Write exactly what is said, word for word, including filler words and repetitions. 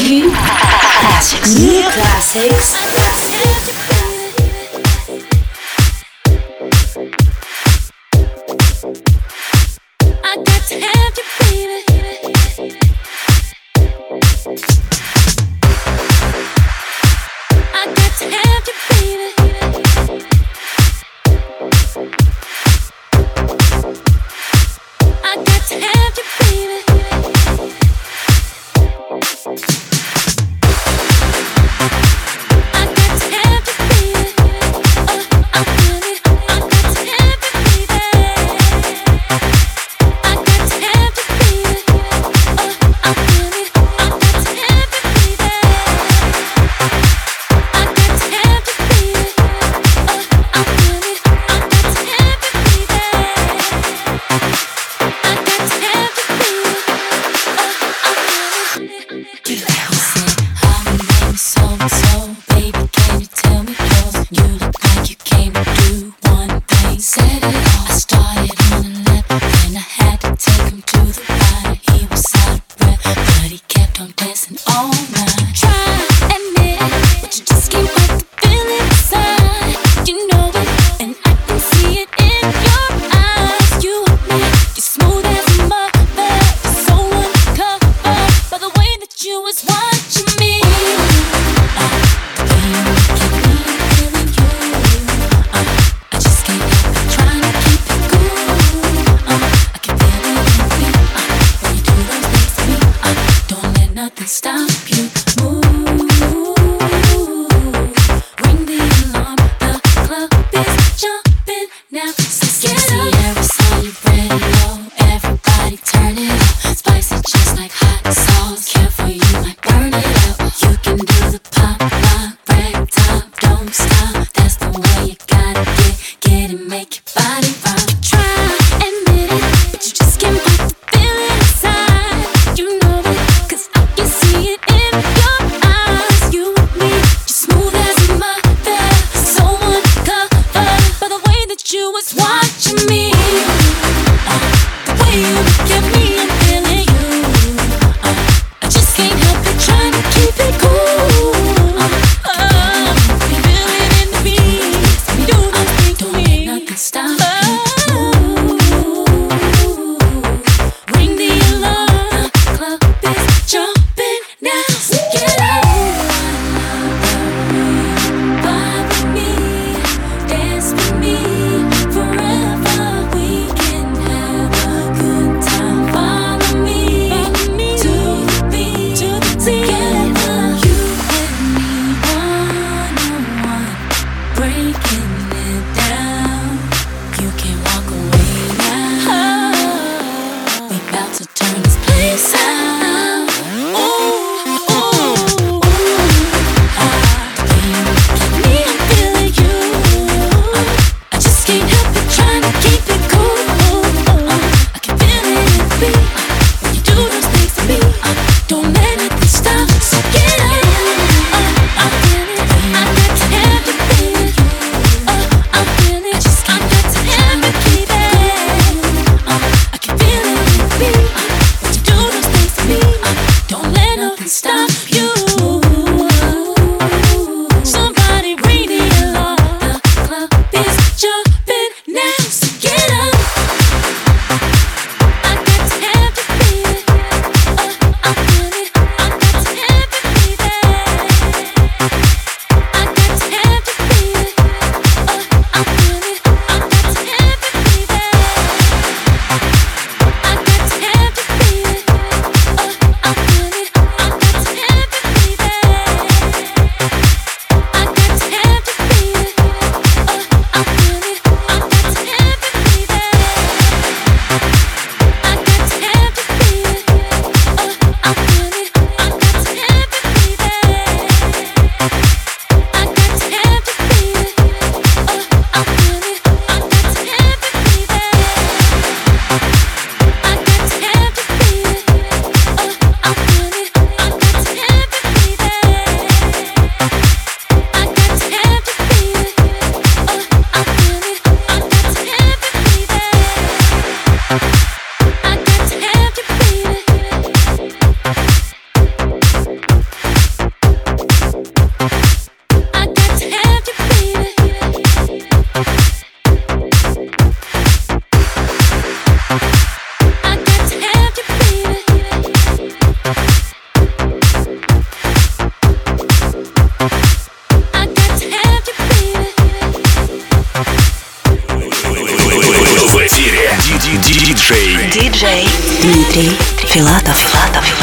New classics. New classics. I got to have you, baby. I got to have you, baby. I got to have you, baby. I got to have you, baby. Oh, I feel it. I got to have you, baby. I got to have you, baby. Oh, I feel it. I got to have you, baby. I got to have you, baby. Oh, I feel it. I got to have you, baby. I got to have you, baby. Oh, I feel it. You said, hi, my name is so and so. Baby, can you tell me yours? You look like you came to do one thing. Said it all. I started on the left, then I had to take him to the right. He was out of breath, but he kept on dancing all night. Try admit it, but you just can't fight the feeling inside. You know it, and I can see it in your eyes. You admit you're smooth as a mother, you're so uncovered by the way that you was watching me. Uh, the way you look at me, I'm feeling you. Uh, I just can't help it, trying to keep it cool. Uh, I can feel it in me. Uh, when you do those things to me, uh, don't let nothing stop you. Move, ring the alarm. The club is jumping now. So get up. Sierra, so you ready, low. Everybody turn it up. Spice it just like hot sauce. Care for you might burn it up. You can do the pop, lock, break top, don't stop. That's the way you gotta get, get it, make your body rock. Try admit it, but you just can't fight the feeling inside. You know it, 'cause I can see it in your eyes. You and me, you're smooth as a mother, so uncovered by the way that you was watching me. Uh, the way you look at me, I'm feeling you. Uh, I just can't help it, trying to keep it cool. Uh, oh, feel it in me. Do those things to me. Don't let nothing stop you. Ring the alarm. The club is jumping now. So get up. Vibe with me, dance with me. Forever we can have a good time. Follow me to the beat. Together, you and me, one on one, breaking it down. You can walk away now. We about to turn this place out. Ooh, ooh, ooh. The way you look at me, I'm feeling you. Uh, I just can't help it, trying to keep it cool. Uh, I can feel it in me. Uh, when you do those things to me, uh, don't let nothing stop. So get up. Uh, I feel it. I got to have you, baby. Uh, I feel it. I just can't got to have you, baby. Uh, I can feel it in me. Uh, when you do those things to me, uh, don't let nothing stop you. Somebody ring the alarm. The club is jumping now. So get up. I got to have you, baby. Uh, I feel it. I got to have you, baby. I got to have you, baby. Uh, I feel it. I got to have you, baby. I got to have you, baby. Uh, I feel it. I got to have you, baby. диджей Дмитрий Филатов. Филатов.